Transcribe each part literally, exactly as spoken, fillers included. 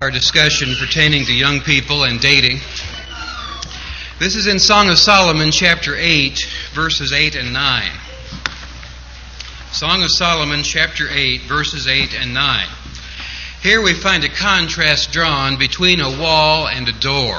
Our discussion pertaining to young people and dating. This is in Song of Solomon, chapter eight, verses eight and nine. Song of Solomon, chapter eight, verses eight and nine. Here we find a contrast drawn between a wall and a door,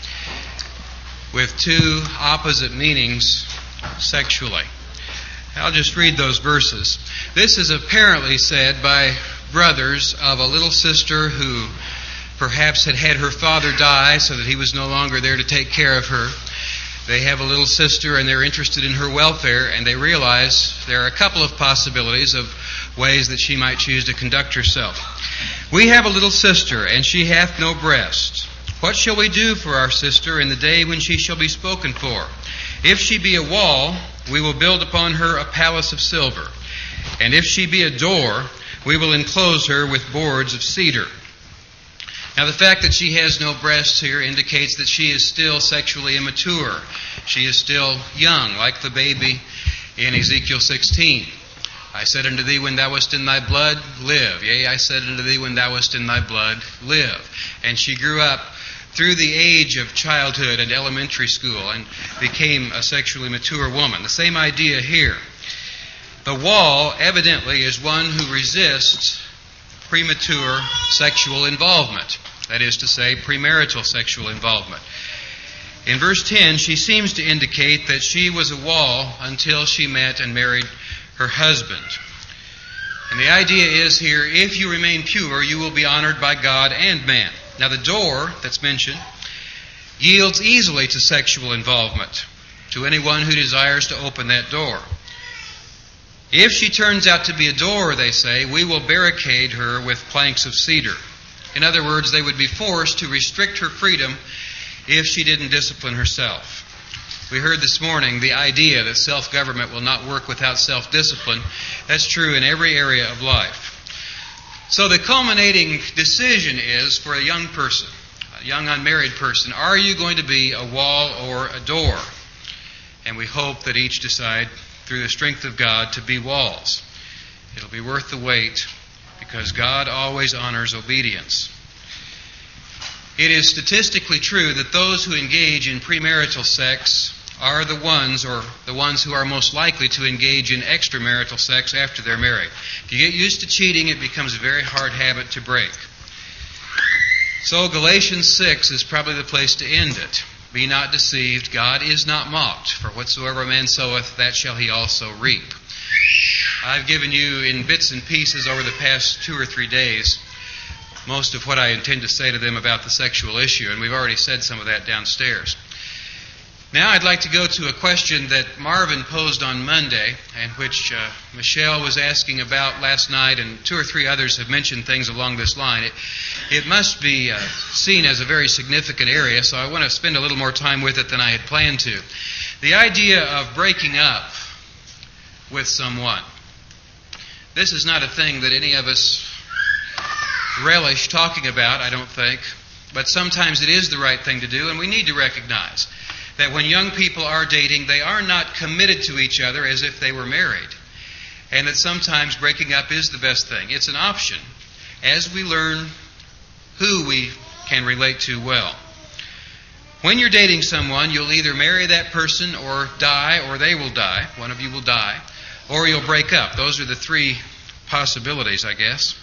with two opposite meanings sexually. I'll just read those verses. This is apparently said by brothers of a little sister who perhaps had had her father die so that he was no longer there to take care of her. They have a little sister and they're interested in her welfare, and they realize there are a couple of possibilities of ways that she might choose to conduct herself. We have a little sister, and she hath no breast. What shall we do for our sister in the day when she shall be spoken for? If she be a wall, we will build upon her a palace of silver. And if she be a door, we will enclose her with boards of cedar. Now, the fact that she has no breasts here indicates that she is still sexually immature. She is still young, like the baby in Ezekiel sixteen. I said unto thee, when thou wast in thy blood, live. Yea, I said unto thee, when thou wast in thy blood, live. And she grew up through the age of childhood and elementary school and became a sexually mature woman. The same idea here. The wall, evidently, is one who resists premature sexual involvement. That is to say, premarital sexual involvement. In verse ten, she seems to indicate that she was a wall until she met and married her husband. And the idea is here, if you remain pure, you will be honored by God and man. Now, the door that's mentioned yields easily to sexual involvement to anyone who desires to open that door. If she turns out to be a door, they say, we will barricade her with planks of cedar. In other words, they would be forced to restrict her freedom if she didn't discipline herself. We heard this morning the idea that self-government will not work without self-discipline. That's true in every area of life. So the culminating decision is for a young person, a young unmarried person, are you going to be a wall or a door? And we hope that each decide through the strength of God to be walls. It'll be worth the wait because God always honors obedience. It is statistically true that those who engage in premarital sex are the ones, or the ones who are most likely to engage in extramarital sex after they're married. If you get used to cheating, it becomes a very hard habit to break. So Galatians six is probably the place to end it. Be not deceived, God is not mocked, for whatsoever a man soweth, that shall he also reap. I've given you in bits and pieces over the past two or three days most of what I intend to say to them about the sexual issue, and we've already said some of that downstairs. Now I'd like to go to a question that Marvin posed on Monday, and which uh, Michelle was asking about last night, and two or three others have mentioned things along this line. It, it must be uh, seen as a very significant area, so I want to spend a little more time with it than I had planned to. The idea of breaking up with someone. This is not a thing that any of us relish talking about, I don't think, but sometimes it is the right thing to do, and we need to recognize that when young people are dating, they are not committed to each other as if they were married. And that sometimes breaking up is the best thing. It's an option as we learn who we can relate to well. When you're dating someone, you'll either marry that person or die, or they will die. One of you will die. Or you'll break up. Those are the three possibilities, I guess.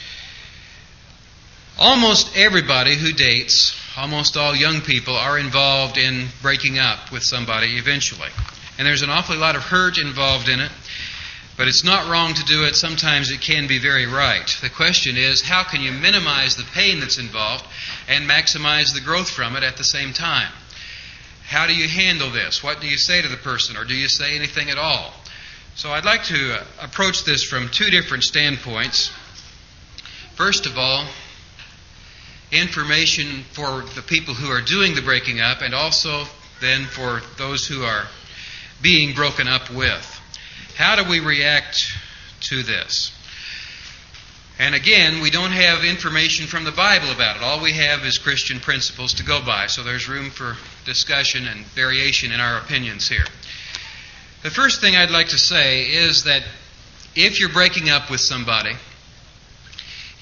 Almost everybody who dates, almost all young people, are involved in breaking up with somebody eventually. And there's an awfully lot of hurt involved in it, but it's not wrong to do it. Sometimes it can be very right. The question is, how can you minimize the pain that's involved and maximize the growth from it at the same time? How do you handle this? What do you say to the person, or do you say anything at all? So I'd like to approach this from two different standpoints. First of all, information for the people who are doing the breaking up, and also then for those who are being broken up with. How do we react to this? And again, we don't have information from the Bible about it. All we have is Christian principles to go by, so there's room for discussion and variation in our opinions here. The first thing I'd like to say is that if you're breaking up with somebody,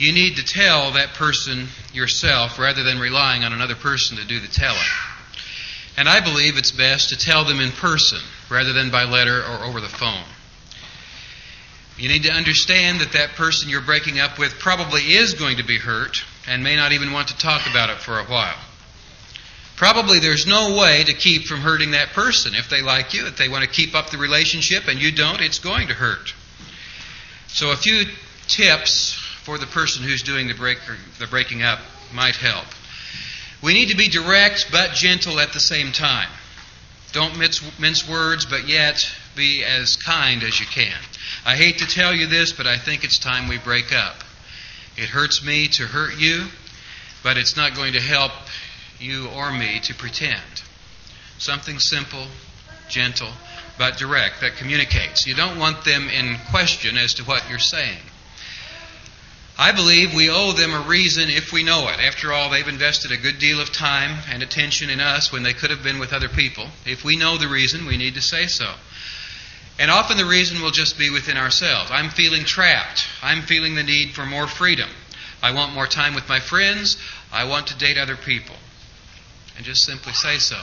You need to tell that person yourself rather than relying on another person to do the telling. And I believe it's best to tell them in person rather than by letter or over the phone. You need to understand that that person you're breaking up with probably is going to be hurt and may not even want to talk about it for a while. Probably there's no way to keep from hurting that person. If they like you, if they want to keep up the relationship and you don't, it's going to hurt. So a few tips for the person who's doing the, break, the breaking up might help. We need to be direct but gentle at the same time. Don't mince, mince words, but yet be as kind as you can. I hate to tell you this, but I think it's time we break up. It hurts me to hurt you, but it's not going to help you or me to pretend. Something simple, gentle, but direct that communicates. You don't want them in question as to what you're saying. I believe we owe them a reason if we know it. After all, they've invested a good deal of time and attention in us when they could have been with other people. If we know the reason, we need to say so. And often the reason will just be within ourselves. I'm feeling trapped. I'm feeling the need for more freedom. I want more time with my friends. I want to date other people. And just simply say so.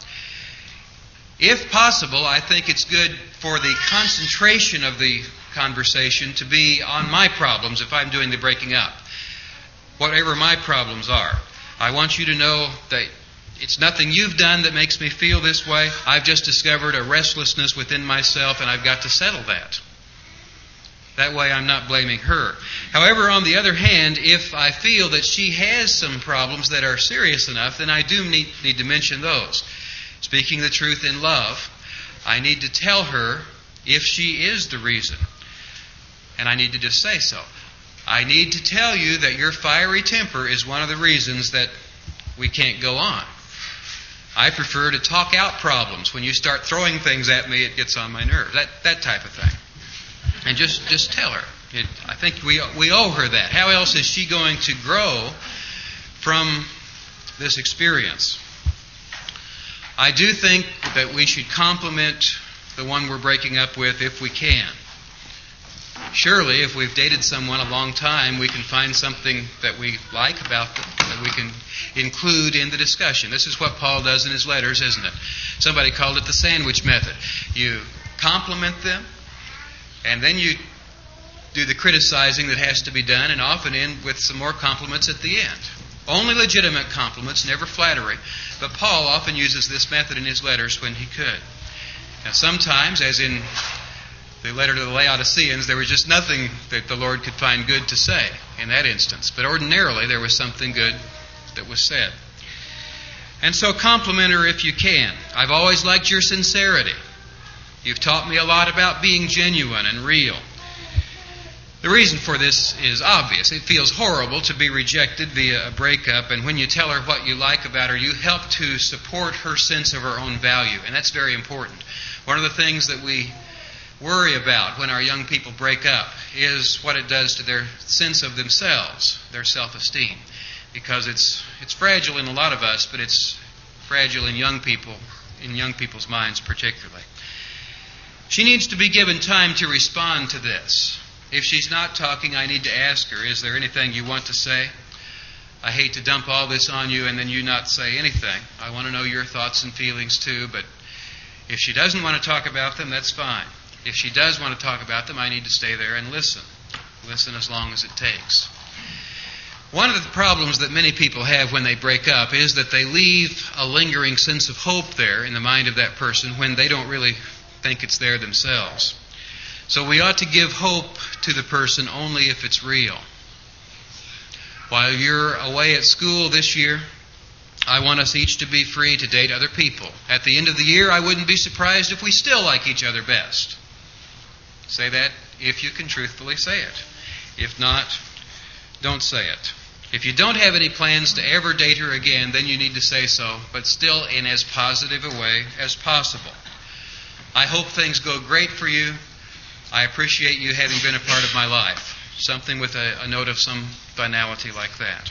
If possible, I think it's good for the concentration of the conversation to be on my problems if I'm doing the breaking up. Whatever my problems are. I want you to know that it's nothing you've done that makes me feel this way. I've just discovered a restlessness within myself and I've got to settle that. That way I'm not blaming her. However, on the other hand, if I feel that she has some problems that are serious enough, then I do need, need to mention those. Speaking the truth in love, I need to tell her if she is the reason. And I need to just say so. I need to tell you that your fiery temper is one of the reasons that we can't go on. I prefer to talk out problems. When you start throwing things at me, it gets on my nerves. That that type of thing. And just, just tell her. It, I think we we owe her that. How else is she going to grow from this experience? I do think that we should compliment the one we're breaking up with if we can. Surely, if we've dated someone a long time, we can find something that we like about them, that we can include in the discussion. This is what Paul does in his letters, isn't it? Somebody called it the sandwich method. You compliment them, and then you do the criticizing that has to be done, and often end with some more compliments at the end. Only legitimate compliments, never flattery. But Paul often uses this method in his letters when he could. Now sometimes, as in the letter to the Laodiceans, there was just nothing that the Lord could find good to say in that instance. But ordinarily, there was something good that was said. And so compliment her if you can. I've always liked your sincerity. You've taught me a lot about being genuine and real. The reason for this is obvious. It feels horrible to be rejected via a breakup, and when you tell her what you like about her, you help to support her sense of her own value, and that's very important. One of the things that we worry about when our young people break up is what it does to their sense of themselves, their self-esteem, because it's it's fragile in a lot of us, but it's fragile in young people, in young people's minds particularly. She needs to be given time to respond to this. If she's not talking, I need to ask her, is there anything you want to say? I hate to dump all this on you and then you not say anything. I want to know your thoughts and feelings too, but if she doesn't want to talk about them, that's fine. If she does want to talk about them, I need to stay there and listen. Listen as long as it takes. One of the problems that many people have when they break up is that they leave a lingering sense of hope there in the mind of that person when they don't really think it's there themselves. So we ought to give hope to the person only if it's real. While you're away at school this year, I want us each to be free to date other people. At the end of the year, I wouldn't be surprised if we still like each other best. Say that if you can truthfully say it. If not, don't say it. If you don't have any plans to ever date her again, then you need to say so, but still in as positive a way as possible. I hope things go great for you. I appreciate you having been a part of my life. Something with a, a note of some finality like that.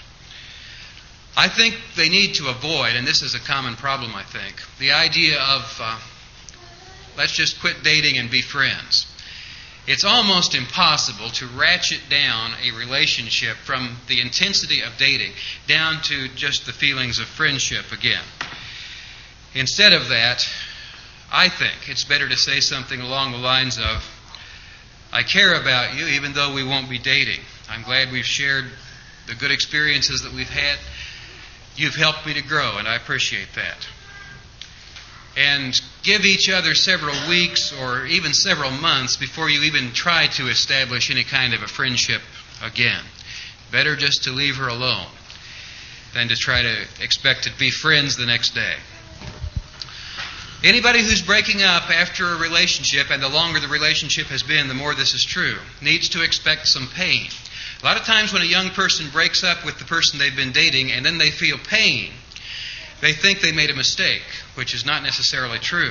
I think they need to avoid, and this is a common problem, I think, the idea of uh, let's just quit dating and be friends. It's almost impossible to ratchet down a relationship from the intensity of dating down to just the feelings of friendship again. Instead of that, I think it's better to say something along the lines of, I care about you even though we won't be dating. I'm glad we've shared the good experiences that we've had. You've helped me to grow, and I appreciate that. And give each other several weeks or even several months before you even try to establish any kind of a friendship again. Better just to leave her alone than to try to expect to be friends the next day. Anybody who's breaking up after a relationship, and the longer the relationship has been, the more this is true, needs to expect some pain. A lot of times when a young person breaks up with the person they've been dating and then they feel pain, they think they made a mistake, which is not necessarily true.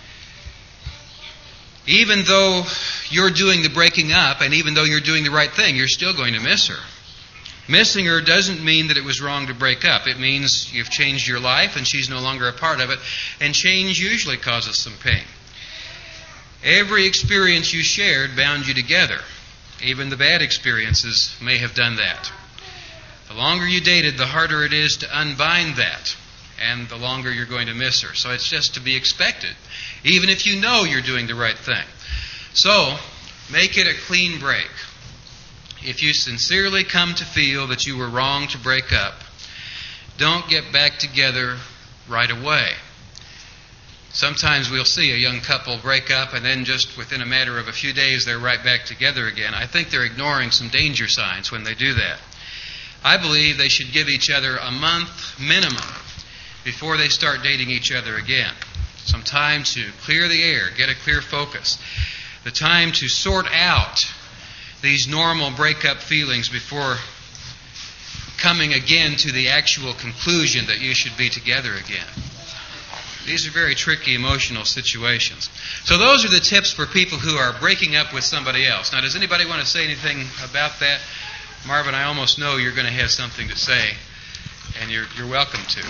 Even though you're doing the breaking up, and even though you're doing the right thing, you're still going to miss her. Missing her doesn't mean that it was wrong to break up. It means you've changed your life and she's no longer a part of it, and change usually causes some pain. Every experience you shared bound you together. Even the bad experiences may have done that. The longer you dated, the harder it is to unbind that, and the longer you're going to miss her. So it's just to be expected, even if you know you're doing the right thing. So, make it a clean break. If you sincerely come to feel that you were wrong to break up, don't get back together right away. Sometimes we'll see a young couple break up and then just within a matter of a few days they're right back together again. I think they're ignoring some danger signs when they do that. I believe they should give each other a month minimum before they start dating each other again. Some time to clear the air, get a clear focus. The time to sort out these normal breakup feelings before coming again to the actual conclusion that you should be together again. These are very tricky emotional situations. So those are the tips for people who are breaking up with somebody else. Now, does anybody want to say anything about that? Marvin, I almost know you're going to have something to say, and you're, you're welcome to.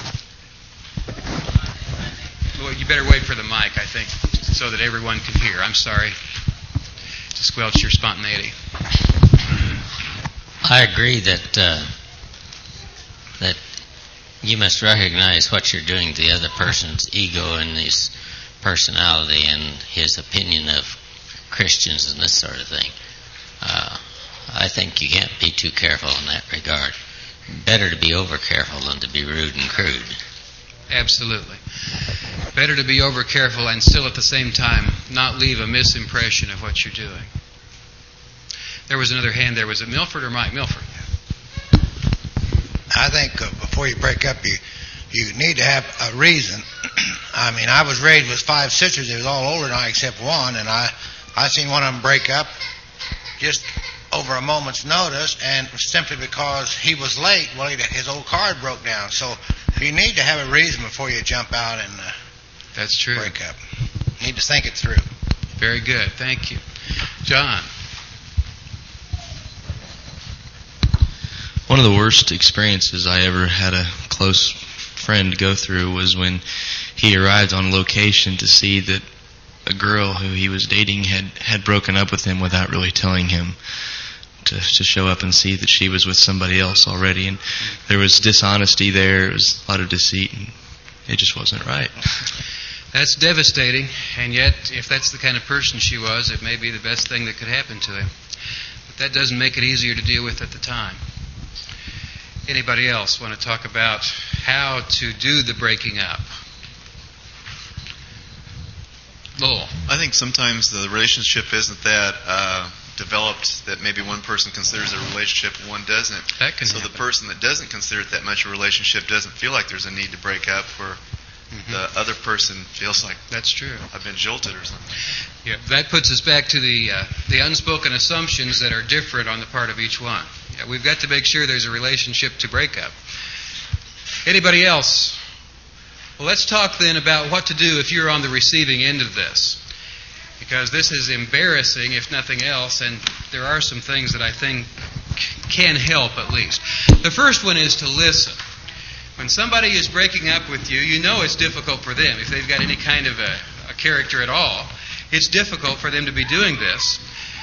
Well, you better wait for the mic, I think, so that everyone can hear. I'm sorry to squelch your spontaneity. I agree that uh, that you must recognize what you're doing to the other person's ego and his personality and his opinion of Christians and this sort of thing. Uh, I think you can't be too careful in that regard. Better to be over careful than to be rude and crude. Absolutely. Better to be over careful and still at the same time not leave a misimpression of what you're doing. There was another hand there. Was it Milford or Mike? Milford. I think uh, before you break up, you you need to have a reason. I mean, I was raised with five sisters. They was all older than I except one, and I I seen one of them break up just over a moment's notice, and simply because he was late. Well, he, his old card broke down. So you need to have a reason before you jump out and uh, that's true. break up. You need to think it through. Very good. Thank you, John. One of the worst experiences I ever had a close friend go through was when he arrived on location to see that a girl who he was dating had, had broken up with him without really telling him to, to show up and see that she was with somebody else already. And there was dishonesty there. There was a lot of deceit, and it just wasn't right. That's devastating, and yet if that's the kind of person she was, it may be the best thing that could happen to him. But that doesn't make it easier to deal with at the time. Anybody else want to talk about how to do the breaking up? Lowell. I think sometimes the relationship isn't that uh, developed that maybe one person considers a relationship and one doesn't. That can so happen. The person that doesn't consider it that much a relationship doesn't feel like there's a need to break up, or mm-hmm. the other person feels like that's true. I've been jilted or something. Yeah, that puts us back to the uh, the unspoken assumptions that are different on the part of each one. Yeah, we've got to make sure there's a relationship to break up. Anybody else? Well, let's talk then about what to do if you're on the receiving end of this. Because this is embarrassing, if nothing else, and there are some things that I think can help at least. The first one is to listen. When somebody is breaking up with you, you know it's difficult for them. If they've got any kind of a, a character at all, it's difficult for them to be doing this.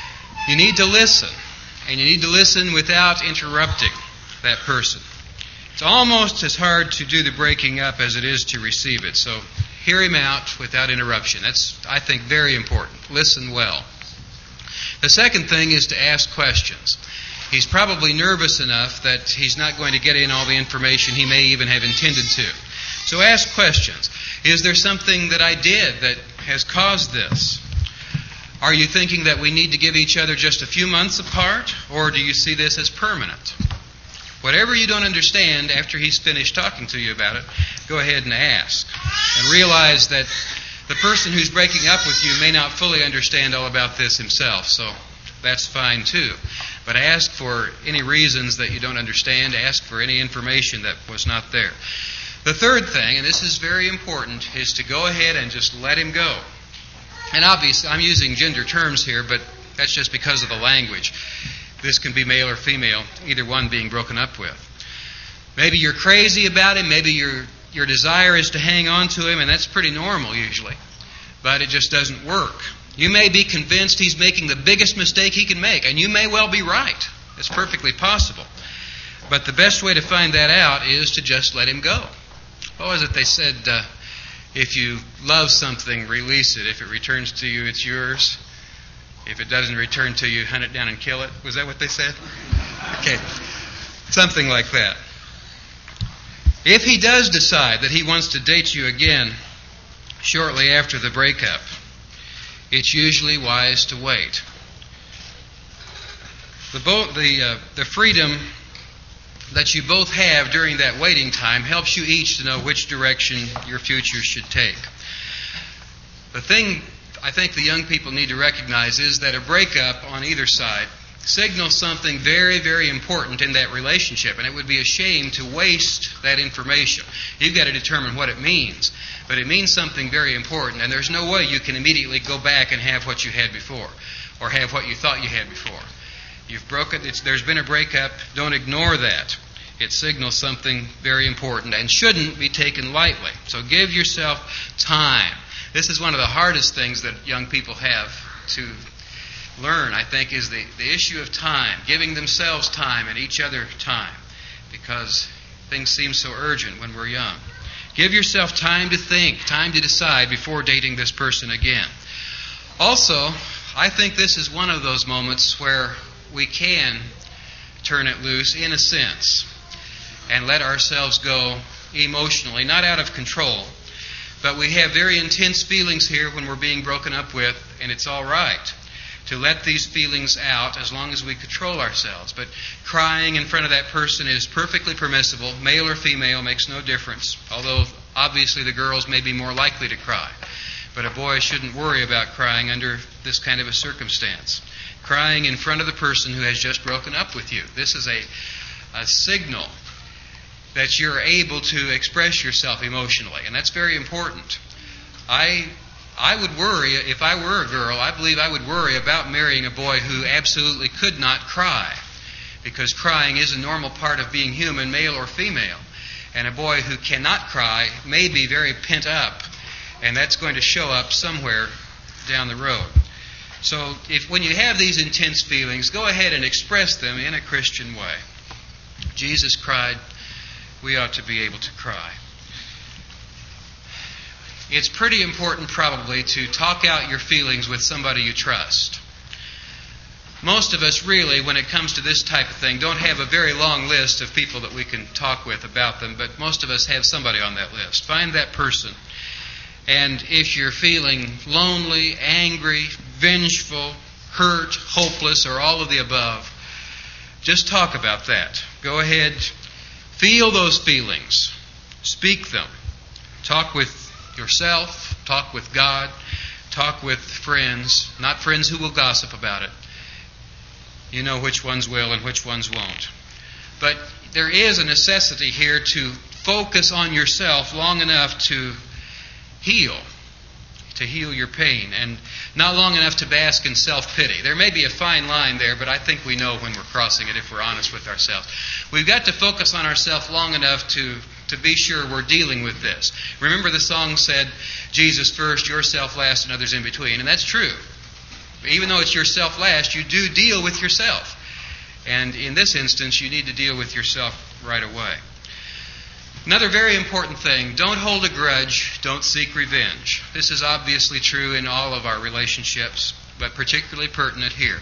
You need to listen, and you need to listen without interrupting that person. It's almost as hard to do the breaking up as it is to receive it. So hear him out without interruption. That's, I think, very important. Listen well. The second thing is to ask questions. He's probably nervous enough that he's not going to get in all the information he may even have intended to. So ask questions. Is there something that I did that has caused this? Are you thinking that we need to give each other just a few months apart, or do you see this as permanent? Whatever you don't understand after he's finished talking to you about it, go ahead and ask. And realize that the person who's breaking up with you may not fully understand all about this himself, so that's fine too. But ask for any reasons that you don't understand. Ask for any information that was not there. The third thing, and this is very important, is to go ahead and just let him go. And obviously, I'm using gender terms here, but that's just because of the language. This can be male or female, either one being broken up with. Maybe you're crazy about him. Maybe your your desire is to hang on to him, and that's pretty normal usually. But it just doesn't work. You may be convinced he's making the biggest mistake he can make, and you may well be right. It's perfectly possible. But the best way to find that out is to just let him go. What was it they said? Uh, if you love something, release it. If it returns to you, it's yours. If it doesn't return to you, hunt it down and kill it. Was that what they said? Okay. Something like that. If he does decide that he wants to date you again shortly after the breakup, it's usually wise to wait. The, bo- the, uh, the freedom that you both have during that waiting time helps you each to know which direction your future should take. The thing I think the young people need to recognize is that a breakup on either side signals something very, very important in that relationship, and it would be a shame to waste that information. You've got to determine what it means, but it means something very important, and there's no way you can immediately go back and have what you had before, or have what you thought you had before. You've broken, it's, there's been a breakup. Don't ignore that. It signals something very important and shouldn't be taken lightly. So give yourself time. This is one of the hardest things that young people have to learn, I think, is the, the issue of time, giving themselves time and each other time, because things seem so urgent when we're young. Give yourself time to think, time to decide before dating this person again. Also, I think this is one of those moments where we can turn it loose in a sense and let ourselves go emotionally, not out of control, but we have very intense feelings here when we're being broken up with, and it's all right to let these feelings out as long as we control ourselves. But crying in front of that person is perfectly permissible. Male or female makes no difference, although obviously the girls may be more likely to cry. But a boy shouldn't worry about crying under this kind of a circumstance. Crying in front of the person who has just broken up with you. This is a, a signal that you're able to express yourself emotionally, and that's very important. I I would worry, if I were a girl, I believe I would worry about marrying a boy who absolutely could not cry, because crying is a normal part of being human, male or female. And a boy who cannot cry may be very pent up, and that's going to show up somewhere down the road. So if when you have these intense feelings, go ahead and express them in a Christian way. Jesus cried. We ought to be able to cry. It's pretty important probably to talk out your feelings with somebody you trust. Most of us really, when it comes to this type of thing, don't have a very long list of people that we can talk with about them, but most of us have somebody on that list. Find that person. And if you're feeling lonely, angry, vengeful, hurt, hopeless, or all of the above, just talk about that. Go ahead, feel those feelings. Speak them. Talk with yourself, talk with God, talk with friends, not friends who will gossip about it. You know which ones will and which ones won't. But there is a necessity here to focus on yourself long enough to heal, to heal your pain, and not long enough to bask in self-pity. There may be a fine line there, but I think we know when we're crossing it if we're honest with ourselves. We've got to focus on ourselves long enough to to be sure we're dealing with this. Remember the song said, Jesus first, yourself last, and others in between. And that's true. Even though it's yourself last, you do deal with yourself. And in this instance, you need to deal with yourself right away. Another very important thing, don't hold a grudge, don't seek revenge. This is obviously true in all of our relationships, but particularly pertinent here.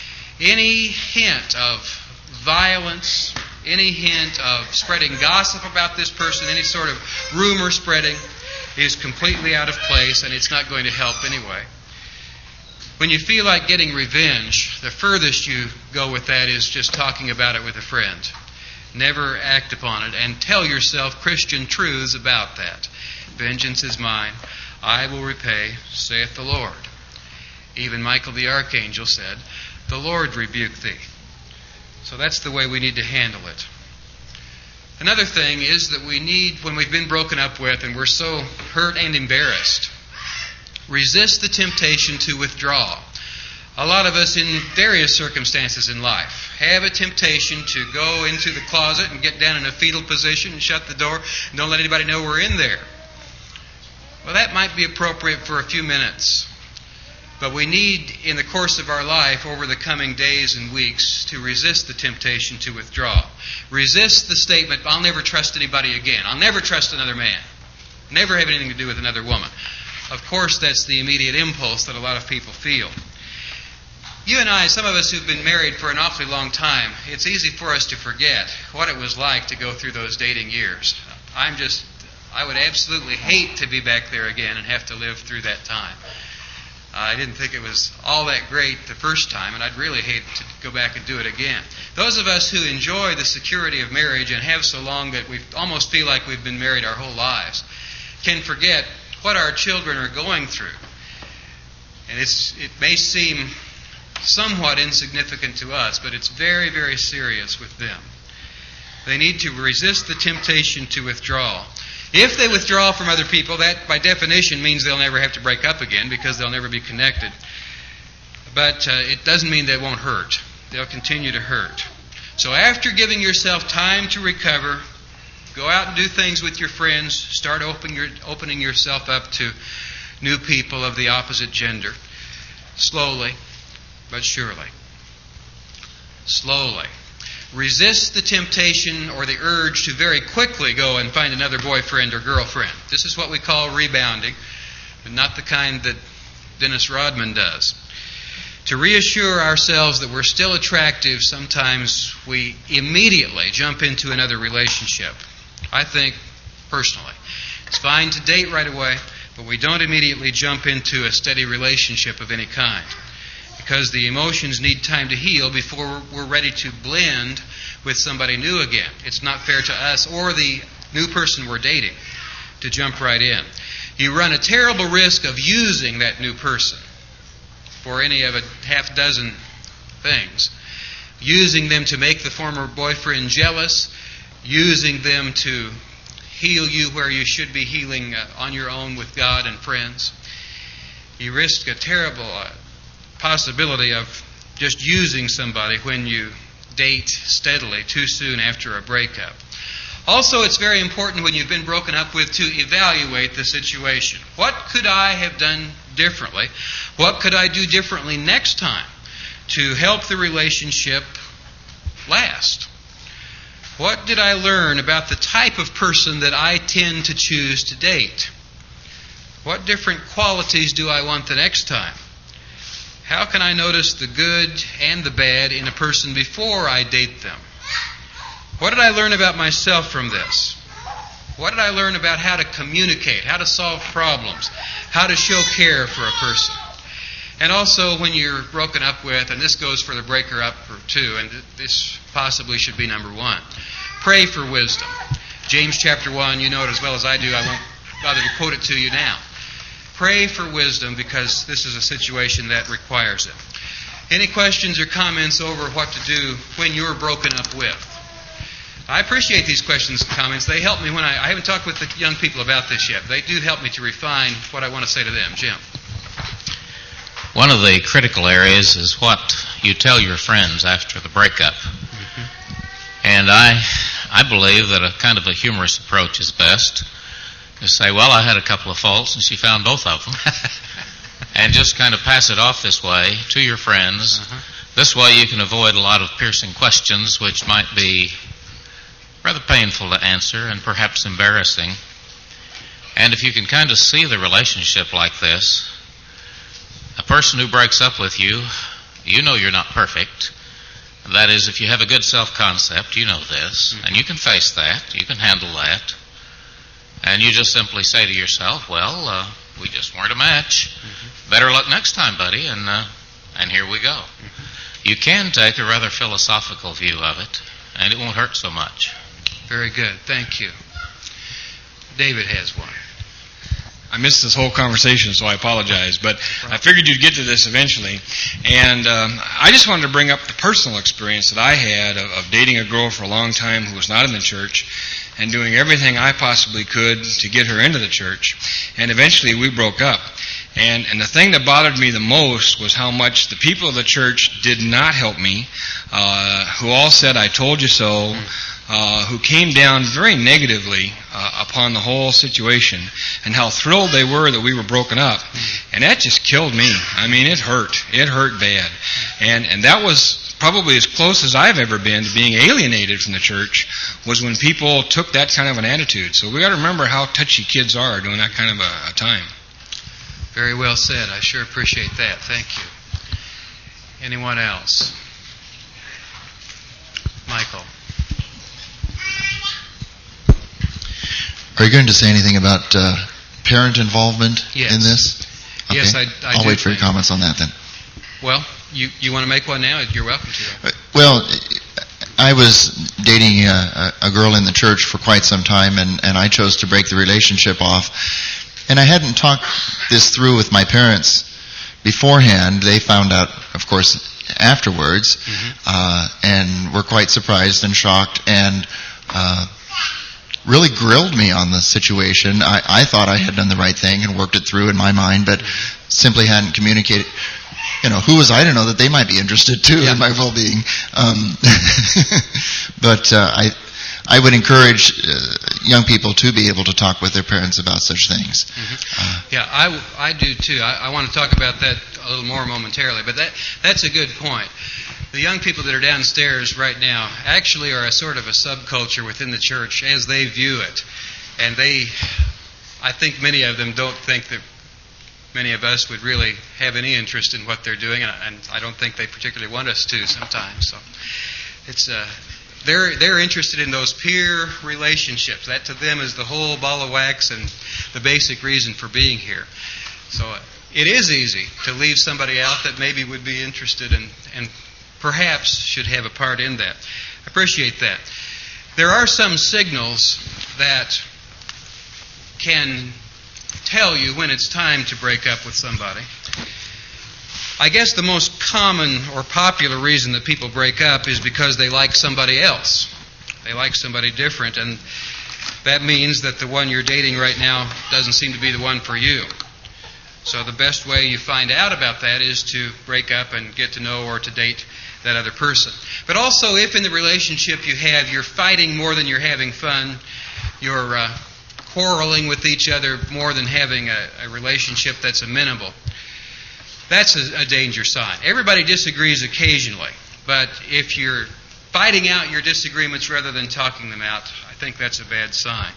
Any hint of violence, any hint of spreading gossip about this person, any sort of rumor spreading is completely out of place, and it's not going to help anyway. When you feel like getting revenge, the furthest you go with that is just talking about it with a friend. Never act upon it, and tell yourself Christian truths about that. Vengeance is mine, I will repay, saith the Lord. Even Michael the archangel said, the Lord rebuke thee. So that's the way we need to handle it. Another thing is that we need, when we've been broken up with and we're so hurt and embarrassed, resist the temptation to withdraw. A lot of us in various circumstances in life have a temptation to go into the closet and get down in a fetal position and shut the door and don't let anybody know we're in there. Well, that might be appropriate for a few minutes. But we need, in the course of our life, over the coming days and weeks, to resist the temptation to withdraw. Resist the statement, I'll never trust anybody again. I'll never trust another man. Never have anything to do with another woman. Of course, that's the immediate impulse that a lot of people feel. You and I, some of us who've been married for an awfully long time, it's easy for us to forget what it was like to go through those dating years. I'm just, I would absolutely hate to be back there again and have to live through that time. I didn't think it was all that great the first time, and I'd really hate to go back and do it again. Those of us who enjoy the security of marriage and have so long that we almost feel like we've been married our whole lives can forget what our children are going through. And it's it may seem somewhat insignificant to us, but it's very, very serious with them. They need to resist the temptation to withdraw. If they withdraw from other people, that by definition means they'll never have to break up again because they'll never be connected. But uh, it doesn't mean they won't hurt. They'll continue to hurt. So after giving yourself time to recover, go out and do things with your friends. Start opening, your, opening yourself up to new people of the opposite gender. Slowly, but surely. Slowly. Resist the temptation or the urge to very quickly go and find another boyfriend or girlfriend. This is what we call rebounding, but not the kind that Dennis Rodman does. To reassure ourselves that we're still attractive, sometimes we immediately jump into another relationship. I think, personally, it's fine to date right away, but we don't immediately jump into a steady relationship of any kind, because the emotions need time to heal before we're ready to blend with somebody new again. It's not fair to us or the new person we're dating to jump right in. You run a terrible risk of using that new person for any of a half dozen things. Using them to make the former boyfriend jealous, using them to heal you where you should be healing uh, on your own with God and friends. You risk a terrible uh, possibility of just using somebody when you date steadily too soon after a breakup. Also, it's very important when you've been broken up with to evaluate the situation. What could I have done differently? What could I do differently next time to help the relationship last? What did I learn about the type of person that I tend to choose to date? What different qualities do I want the next time? How can I notice the good and the bad in a person before I date them? What did I learn about myself from this? What did I learn about how to communicate, how to solve problems, how to show care for a person? And also when you're broken up with, and this goes for the breaker up for two, and this possibly should be number one, pray for wisdom. James chapter one, you know it as well as I do. I won't bother to quote it to you now. Pray for wisdom because this is a situation that requires it. Any questions or comments over what to do when you're broken up with? I appreciate these questions and comments. They help me when I, I haven't talked with the young people about this yet. They do help me to refine what I want to say to them. Jim. One of the critical areas is what you tell your friends after the breakup. Mm-hmm. And I I believe that a kind of a humorous approach is best. To say, well, I had a couple of faults and she found both of them. and just kind of pass it off this way to your friends. Uh-huh. This way you can avoid a lot of piercing questions which might be rather painful to answer and perhaps embarrassing. And if you can kind of see the relationship like this, a person who breaks up with you, you know you're not perfect. That is, if you have a good self-concept, you know this, and you can face that, you can handle that, and you just simply say to yourself, well, uh, we just weren't a match. Mm-hmm. Better luck next time, buddy, and uh, and here we go. Mm-hmm. You can take a rather philosophical view of it, and it won't hurt so much. Very good. Thank you. David has one. I missed this whole conversation, so I apologize. But I figured you'd get to this eventually. And um, I just wanted to bring up the personal experience that I had of, of dating a girl for a long time who was not in the church and doing everything I possibly could to get her into the church. And eventually we broke up. And, and the thing that bothered me the most was how much the people of the church did not help me, uh, who all said, I told you so, uh, who came down very negatively uh, upon the whole situation, and how thrilled they were that we were broken up. And that just killed me. I mean, it hurt. It hurt bad. And, and that was probably as close as I've ever been to being alienated from the church, was when people took that kind of an attitude. So we got to remember how touchy kids are during that kind of a, a time. Very well said. I sure appreciate that. Thank you. Anyone else? Michael. Are you going to say anything about uh, parent involvement yes. in this? Okay. Yes, I, I I'll do wait for your think. comments on that then. Well, you, you want to make one now? You're welcome to. Uh, well, I was dating a, a girl in the church for quite some time, and, and I chose to break the relationship off. And I hadn't talked this through with my parents beforehand. They found out, of course, afterwards, mm-hmm. uh, and were quite surprised and shocked, and uh, really grilled me on the situation. I, I thought I had done the right thing and worked it through in my mind, but simply hadn't communicated. You know, who was I to know that they might be interested too yeah. in my well-being? Um, but uh, I. I would encourage uh, young people to be able to talk with their parents about such things. Mm-hmm. Uh, yeah, I, I do too. I, I want to talk about that a little more momentarily, but that that's a good point. The young people that are downstairs right now actually are a sort of a subculture within the church as they view it. And they, I think many of them don't think that many of us would really have any interest in what they're doing, and, and I don't think they particularly want us to sometimes. So it's uh, They're they're interested in those peer relationships. That to them is the whole ball of wax and the basic reason for being here. So uh, it is easy to leave somebody out that maybe would be interested in, and perhaps should have a part in that. I appreciate that. There are some signals that can tell you when it's time to break up with somebody. I guess the most common or popular reason that people break up is because they like somebody else. They like somebody different, and that means that the one you're dating right now doesn't seem to be the one for you. So the best way you find out about that is to break up and get to know or to date that other person. But also, if in the relationship you have, you're fighting more than you're having fun, you're uh, quarreling with each other more than having a, a relationship that's amenable, that's a, a danger sign. Everybody disagrees occasionally, but if you're fighting out your disagreements rather than talking them out, I think that's a bad sign.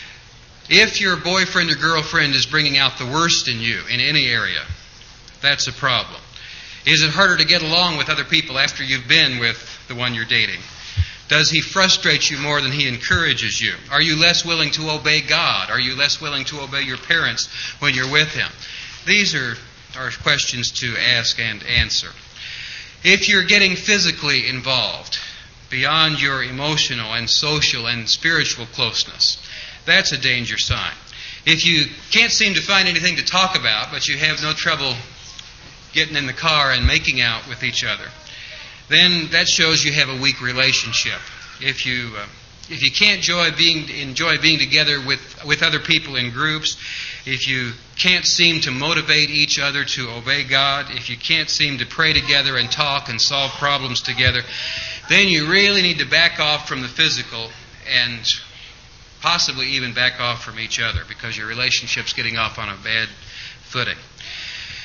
If your boyfriend or girlfriend is bringing out the worst in you in any area, that's a problem. Is it harder to get along with other people after you've been with the one you're dating? Does he frustrate you more than he encourages you? Are you less willing to obey God? Are you less willing to obey your parents when you're with him? These are are questions to ask and answer. If you're getting physically involved beyond your emotional and social and spiritual closeness, that's a danger sign. If you can't seem to find anything to talk about, but you have no trouble getting in the car and making out with each other, then that shows you have a weak relationship. If you uh, if you can't enjoy being enjoy being together with with other people in groups, if you can't seem to motivate each other to obey God, if you can't seem to pray together and talk and solve problems together, then you really need to back off from the physical and possibly even back off from each other, because your relationship's getting off on a bad footing.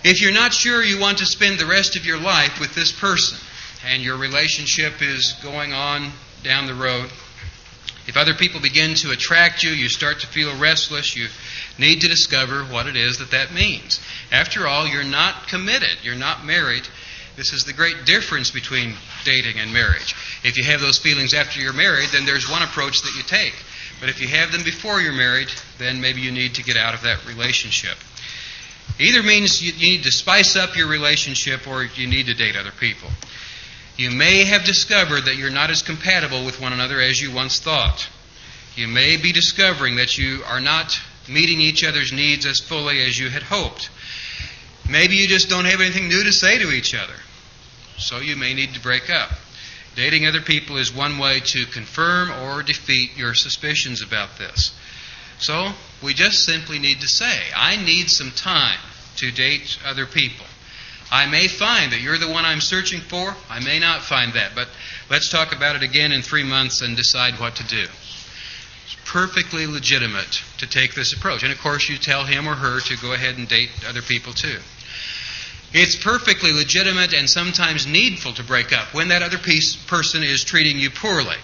If you're not sure you want to spend the rest of your life with this person, and your relationship is going on down the road, if other people begin to attract you, you start to feel restless, you need to discover what it is that that means. After all, you're not committed. You're not married. This is the great difference between dating and marriage. If you have those feelings after you're married, then there's one approach that you take. But if you have them before you're married, then maybe you need to get out of that relationship. Either means you need to spice up your relationship or you need to date other people. You may have discovered that you're not as compatible with one another as you once thought. You may be discovering that you are not meeting each other's needs as fully as you had hoped. Maybe you just don't have anything new to say to each other. So you may need to break up. Dating other people is one way to confirm or defeat your suspicions about this. So we just simply need to say, I need some time to date other people. I may find that you're the one I'm searching for. I may not find that, but let's talk about it again in three months and decide what to do. It's perfectly legitimate to take this approach. And of course, you tell him or her to go ahead and date other people too. It's perfectly legitimate and sometimes needful to break up when that other piece, person is treating you poorly.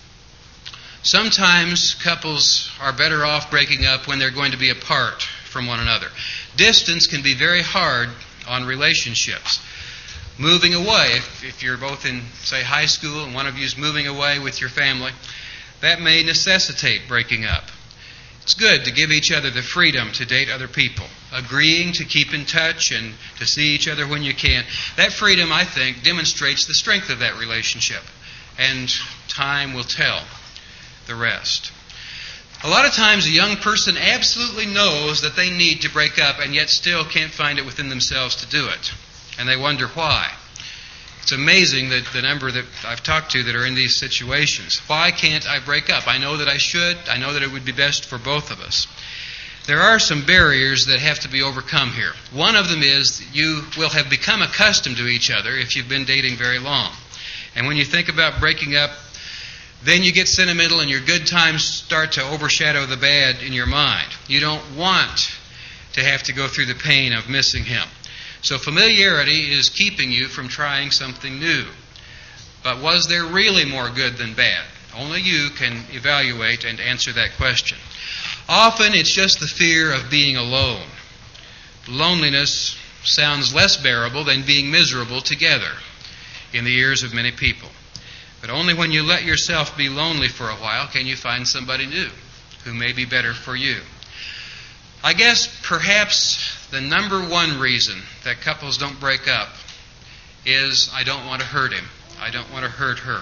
Sometimes couples are better off breaking up when they're going to be apart from one another. Distance can be very hard on relationships. Moving away, if, if you're both in, say, high school and one of you is moving away with your family, that may necessitate breaking up. It's good to give each other the freedom to date other people, agreeing to keep in touch and to see each other when you can. That freedom, I think, demonstrates the strength of that relationship, and time will tell the rest. A lot of times a young person absolutely knows that they need to break up and yet still can't find it within themselves to do it. And they wonder why. It's amazing that the number that I've talked to that are in these situations. Why can't I break up? I know that I should. I know that it would be best for both of us. There are some barriers that have to be overcome here. One of them is that you will have become accustomed to each other if you've been dating very long. And when you think about breaking up, then you get sentimental and your good times start to overshadow the bad in your mind. You don't want to have to go through the pain of missing him. So familiarity is keeping you from trying something new. But was there really more good than bad? Only you can evaluate and answer that question. Often it's just the fear of being alone. Loneliness sounds less bearable than being miserable together in the ears of many people. But only when you let yourself be lonely for a while can you find somebody new who may be better for you. I guess perhaps the number one reason that couples don't break up is, I don't want to hurt him. I don't want to hurt her.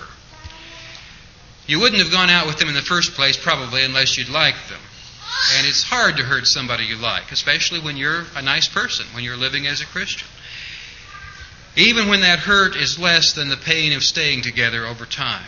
You wouldn't have gone out with them in the first place probably unless you'd liked them. And it's hard to hurt somebody you like, especially when you're a nice person, when you're living as a Christian. Even when that hurt is less than the pain of staying together over time.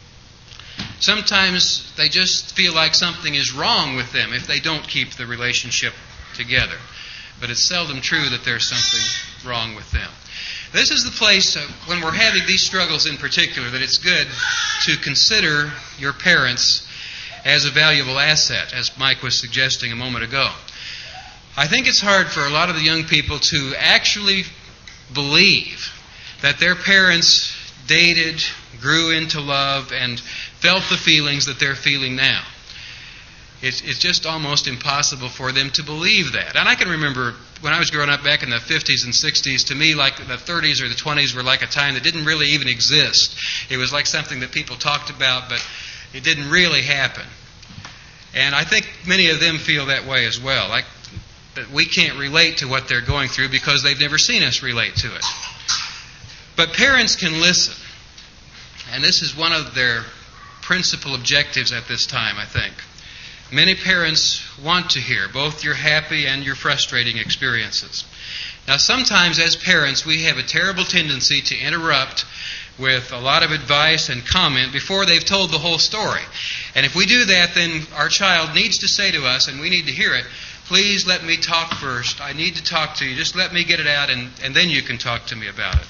Sometimes they just feel like something is wrong with them if they don't keep the relationship together. But it's seldom true that there's something wrong with them. This is the place, uh, when we're having these struggles in particular, that it's good to consider your parents as a valuable asset, as Mike was suggesting a moment ago. I think it's hard for a lot of the young people to actually believe that their parents dated, grew into love, and felt the feelings that they're feeling now. It's, it's just almost impossible for them to believe that. And I can remember when I was growing up back in the fifties and sixties, to me, like the thirties or the twenties were like a time that didn't really even exist. It was like something that people talked about, but it didn't really happen. And I think many of them feel that way as well. Like that we can't relate to what they're going through because they've never seen us relate to it. But parents can listen. And this is one of their principal objectives at this time, I think. Many parents want to hear both your happy and your frustrating experiences. Now, sometimes as parents, we have a terrible tendency to interrupt with a lot of advice and comment before they've told the whole story. And if we do that, then our child needs to say to us, and we need to hear it, please let me talk first. I need to talk to you. Just let me get it out, and, and then you can talk to me about it.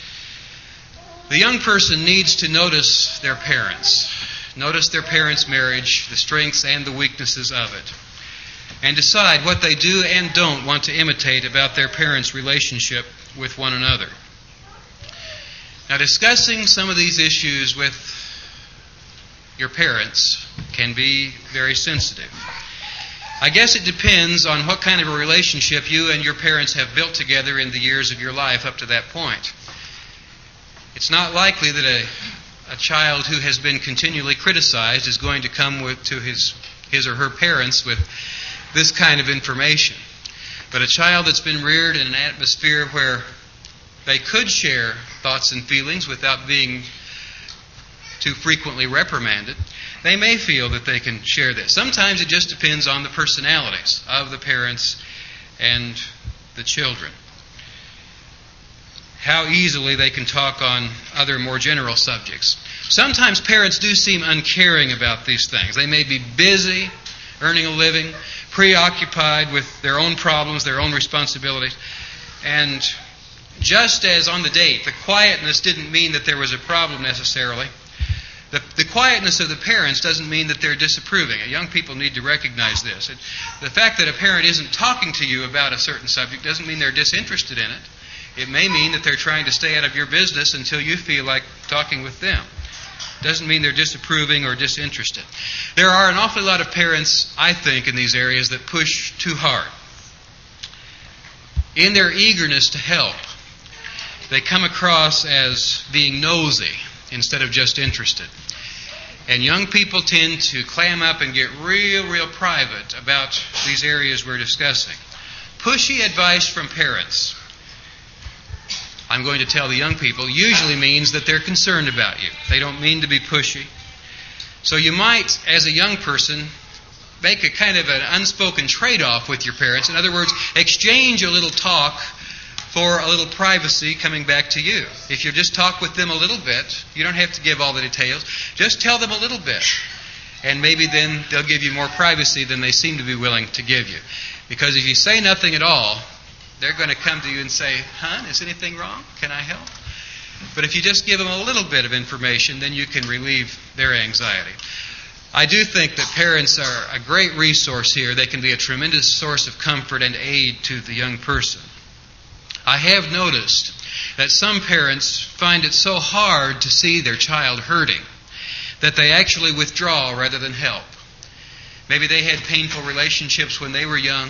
The young person needs to notice their parents. Notice their parents' marriage, the strengths and the weaknesses of it. and decide what they do and don't want to imitate about their parents' relationship with one another. Now, discussing some of these issues with your parents can be very sensitive. I guess it depends on what kind of a relationship you and your parents have built together in the years of your life up to that point. It's not likely that a, a child who has been continually criticized is going to come with, to his, his or her parents with this kind of information. But a child that's been reared in an atmosphere where they could share thoughts and feelings without being too frequently reprimanded, they may feel that they can share this. Sometimes it just depends on the personalities of the parents and the children. How easily they can talk on other more general subjects. Sometimes parents do seem uncaring about these things. They may be busy, earning a living, preoccupied with their own problems, their own responsibilities. And just as on the date, the quietness didn't mean that there was a problem necessarily, The, the quietness of the parents doesn't mean that they're disapproving. Young people need to recognize this. It, the fact that a parent isn't talking to you about a certain subject doesn't mean they're disinterested in it. It may mean that they're trying to stay out of your business until you feel like talking with them. Doesn't mean they're disapproving or disinterested. There are an awful lot of parents, I think, in these areas that push too hard. In their eagerness to help, they come across as being nosy instead of just interested. And young people tend to clam up and get real, real private about these areas we're discussing. Pushy advice from parents, I'm going to tell the young people, usually means that they're concerned about you. They don't mean to be pushy. So you might, as a young person, make a kind of an unspoken trade-off with your parents. In other words, exchange a little talk for a little privacy coming back to you. If you just talk with them a little bit, you don't have to give all the details. Just tell them a little bit. And maybe then they'll give you more privacy than they seem to be willing to give you. Because if you say nothing at all, they're going to come to you and say, "Hon, is anything wrong? Can I help?" But if you just give them a little bit of information, then you can relieve their anxiety. I do think that parents are a great resource here. They can be a tremendous source of comfort and aid to the young person. I have noticed that some parents find it so hard to see their child hurting that they actually withdraw rather than help. Maybe they had painful relationships when they were young,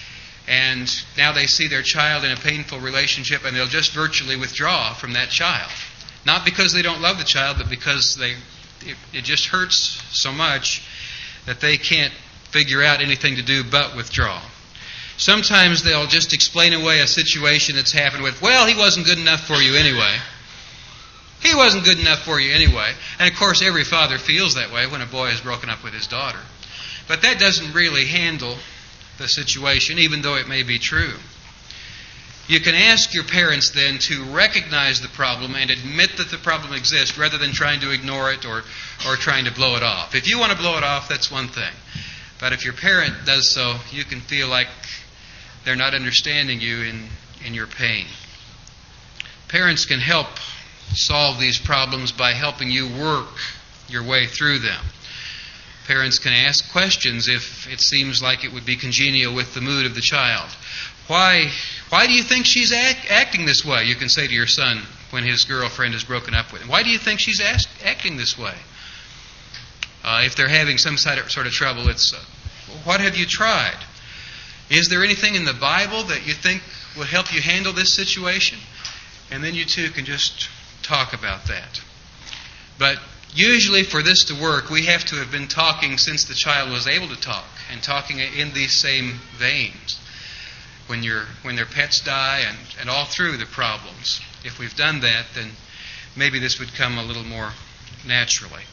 and now they see their child in a painful relationship and they'll just virtually withdraw from that child. Not because they don't love the child, but because they it, it just hurts so much that they can't figure out anything to do but withdraw. Sometimes they'll just explain away a situation that's happened with, "Well, he wasn't good enough for you anyway. He wasn't good enough for you anyway." And of course, every father feels that way when a boy has broken up with his daughter. But that doesn't really handle the situation, even though it may be true. You can ask your parents then to recognize the problem and admit that the problem exists rather than trying to ignore it or, or trying to blow it off. If you want to blow it off, that's one thing. But if your parent does so, you can feel like they're not understanding you in, in your pain. Parents can help solve these problems by helping you work your way through them. Parents can ask questions if it seems like it would be congenial with the mood of the child. Why, why do you think she's act, acting this way? You can say to your son when his girlfriend has broken up with him. Why do you think she's ask, acting this way? Uh, if they're having some sort of, sort of trouble, it's, uh, what have you tried? Is there anything in the Bible that you think would help you handle this situation? And then you two can just talk about that. But usually for this to work, we have to have been talking since the child was able to talk, and talking in these same veins. When you're, when their pets die and, and all through the problems. If we've done that, then maybe this would come a little more naturally.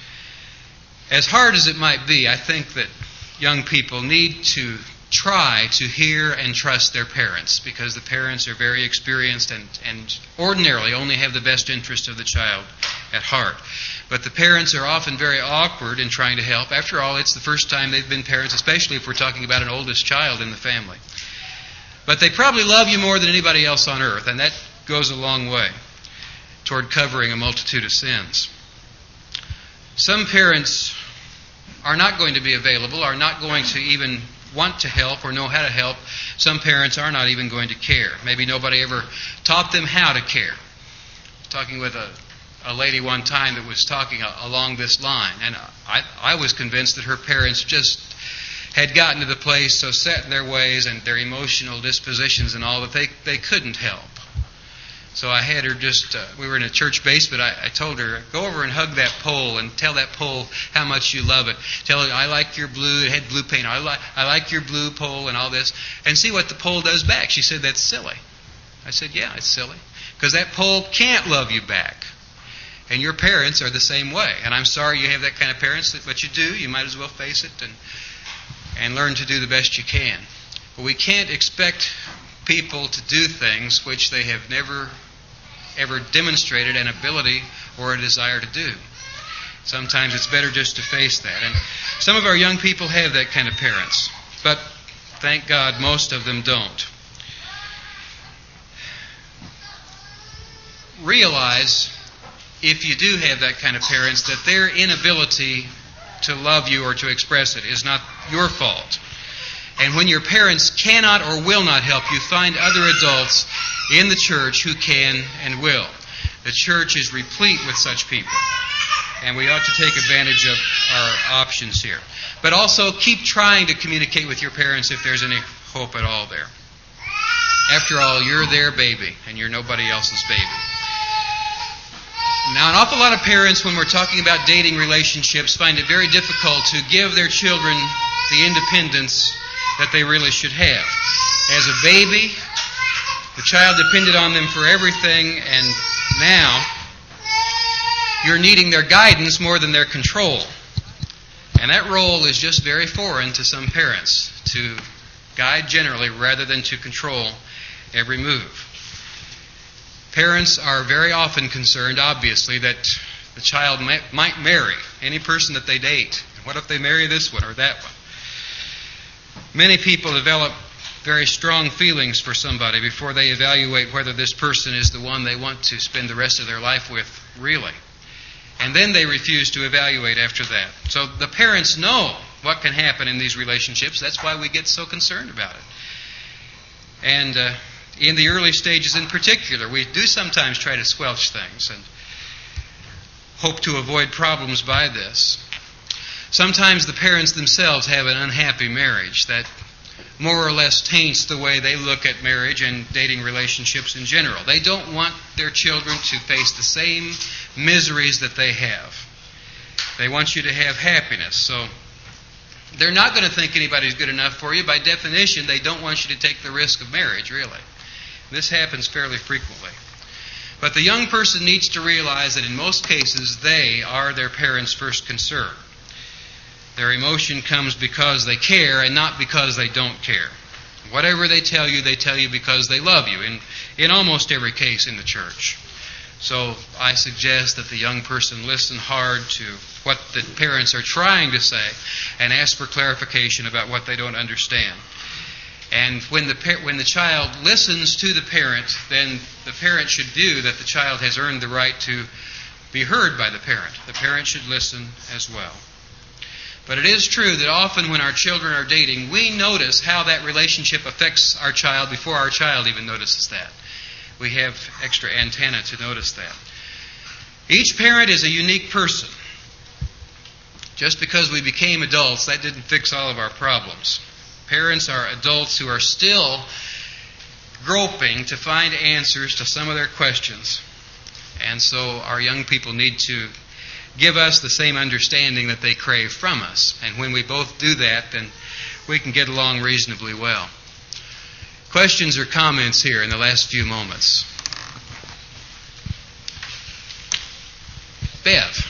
As hard as it might be, I think that young people need to try to hear and trust their parents, because the parents are very experienced and, and ordinarily only have the best interest of the child at heart. But the parents are often very awkward in trying to help. After all, it's the first time they've been parents, especially if we're talking about an oldest child in the family. But they probably love you more than anybody else on earth, and that goes a long way toward covering a multitude of sins. Some parents are not going to be available, are not going to even want to help or know how to help. Some parents are not even going to care. Maybe nobody ever taught them how to care. Talking with a, a lady one time that was talking a, along this line, and I, I was convinced that her parents just had gotten to the place so set in their ways and their emotional dispositions and all that they, they couldn't help. So I had her just, uh, we were in a church basement, I, I told her, go over and hug that pole and tell that pole how much you love it. Tell it, I like your blue, it had blue paint, I like, I like your blue pole and all this, and see what the pole does back. She said, that's silly. I said, yeah, it's silly. Because that pole can't love you back. And your parents are the same way. And I'm sorry you have that kind of parents, but you do. You might as well face it and and learn to do the best you can. But we can't expect people to do things which they have never ever demonstrated an ability or a desire to do. Sometimes it's better just to face that. And some of our young people have that kind of parents, but thank God most of them don't. Realize, if you do have that kind of parents, that their inability to love you or to express it is not your fault. And when your parents cannot or will not help you, find other adults in the church who can and will. The church is replete with such people, and we ought to take advantage of our options here. But also keep trying to communicate with your parents if there's any hope at all there. After all, you're their baby, and you're nobody else's baby. Now, an awful lot of parents, when we're talking about dating relationships, find it very difficult to give their children the independence that they really should have. As a baby, the child depended on them for everything, and now you're needing their guidance more than their control. And that role is just very foreign to some parents, to guide generally rather than to control every move. Parents are very often concerned, obviously, that the child might, might marry any person that they date. What if they marry this one or that one? Many people develop very strong feelings for somebody before they evaluate whether this person is the one they want to spend the rest of their life with, really. And then they refuse to evaluate after that. So the parents know what can happen in these relationships. That's why we get so concerned about it. And uh, in the early stages in particular, we do sometimes try to squelch things and hope to avoid problems by this. Sometimes the parents themselves have an unhappy marriage that more or less taints the way they look at marriage and dating relationships in general. They don't want their children to face the same miseries that they have. They want you to have happiness. So they're not going to think anybody's good enough for you. By definition, they don't want you to take the risk of marriage, really. This happens fairly frequently. But the young person needs to realize that in most cases, they are their parents' first concern. Their emotion comes because they care and not because they don't care. Whatever they tell you, they tell you because they love you, in, in almost every case in the church. So I suggest that the young person listen hard to what the parents are trying to say and ask for clarification about what they don't understand. And when the when the child listens to the parent, then the parent should view that the child has earned the right to be heard by the parent. The parent should listen as well. But it is true that often when our children are dating, we notice how that relationship affects our child before our child even notices that. We have extra antenna to notice that. Each parent is a unique person. Just because we became adults, that didn't fix all of our problems. Parents are adults who are still groping to find answers to some of their questions. And so our young people need to give us the same understanding that they crave from us. And when we both do that, then we can get along reasonably well. Questions or comments here in the last few moments? Bev.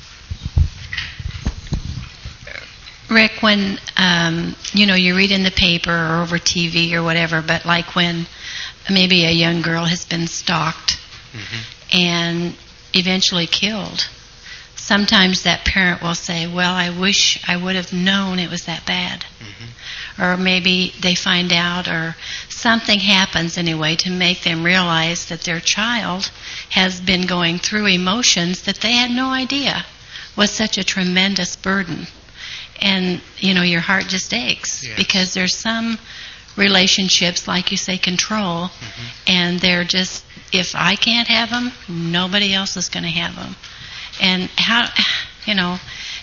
Rick, when, um, you know, you read in the paper or over T V or whatever, but like when maybe a young girl has been stalked mm-hmm. and eventually killed, sometimes that parent will say, well, I wish I would have known it was that bad. Mm-hmm. Or maybe they find out or something happens anyway to make them realize that their child has been going through emotions that they had no idea was such a tremendous burden. and you know your heart just aches Yeah. because there's some relationships, like you say, control, Mm-hmm. and they're just, if I can't have them, nobody else is going to have them. And how, you know,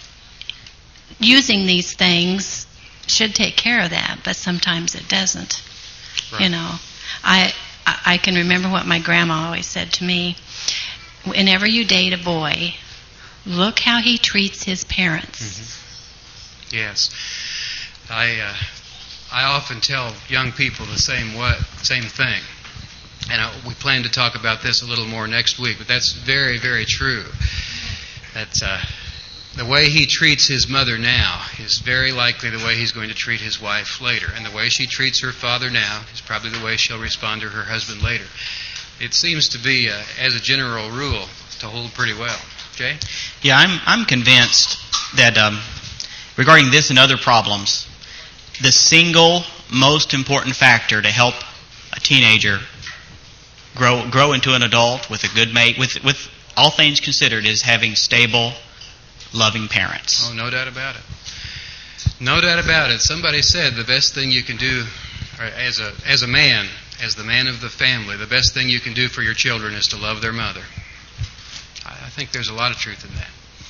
using these things should take care of that, but sometimes it doesn't. Right. You know, I I can remember what my grandma always said to me. Whenever you date a boy, look how he treats his parents. Mm-hmm. Yes, I uh, I often tell young people the same what same thing, and I, we plan to talk about this a little more next week. But that's very very true. That uh, the way he treats his mother now is very likely the way he's going to treat his wife later, and the way she treats her father now is probably the way she'll respond to her husband later. It seems to be, uh, as a general rule, to hold pretty well. Jay? Yeah, I'm I'm convinced that um, regarding this and other problems, the single most important factor to help a teenager grow grow into an adult with a good mate, with with all things considered, is having stable, loving parents. Oh, no doubt about it. No doubt about it. Somebody said the best thing you can do or as a as a man, as the man of the family, the best thing you can do for your children is to love their mother. I, I think there's a lot of truth in that.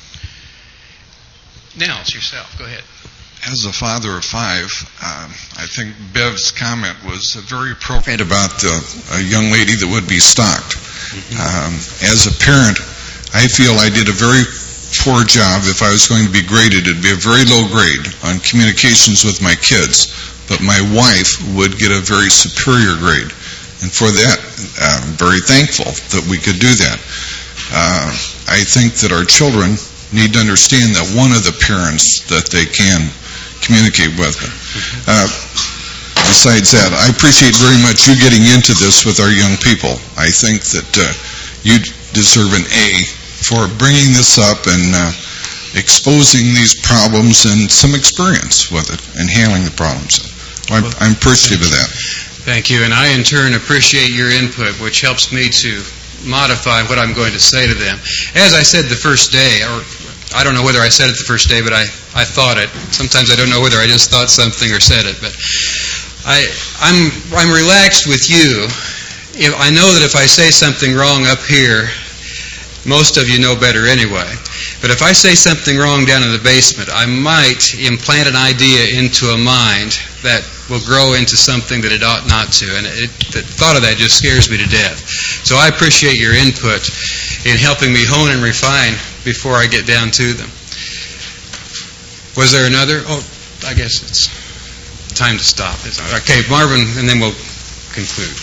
Nels, yourself, go ahead. As a father of five, um, I think Bev's comment was very appropriate about uh, a young lady that would be stalked. Mm-hmm. Um, as a parent, I feel I did a very poor job. If I was going to be graded, it'd be a very low grade on communications with my kids. But my wife would get a very superior grade. And for that, uh, I'm very thankful that we could do that. Uh, I think that our children need to understand that one of the parents that they can communicate with. Uh, besides that, I appreciate very much you getting into this with our young people. I think that uh, you deserve an A for bringing this up and uh, exposing these problems and some experience with it and handling the problems. I'm, I'm appreciative of that. Thank you, and I in turn appreciate your input, which helps me to modify what I'm going to say to them. As I said the first day, or I don't know whether I said it the first day, but I, I thought it. Sometimes I don't know whether I just thought something or said it, but I, I'm I'm relaxed with you. If, I know that if I say something wrong up here, most of you know better anyway. But if I say something wrong down in the basement, I might implant an idea into a mind that will grow into something that it ought not to. And it, the thought of that just scares me to death. So I appreciate your input in helping me hone and refine before I get down to them. Was there another? Oh, I guess it's time to stop. Okay, Marvin, and then we'll conclude.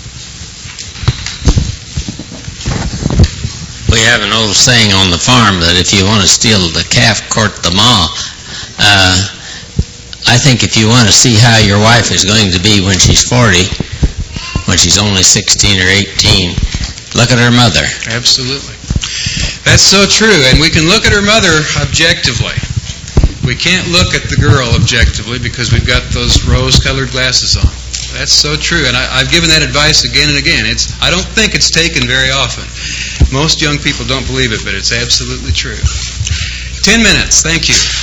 We have an old saying on the farm that if you want to steal the calf, court the ma. Uh, I think if you want to see how your wife is going to be when she's forty, when she's only sixteen or eighteen, look at her mother. Absolutely. That's so true, and we can look at her mother objectively. We can't look at the girl objectively because we've got those rose-colored glasses on. That's so true, and I, I've given that advice again and again. It's I don't think it's taken very often. Most young people don't believe it, but it's absolutely true. Ten minutes. Thank you.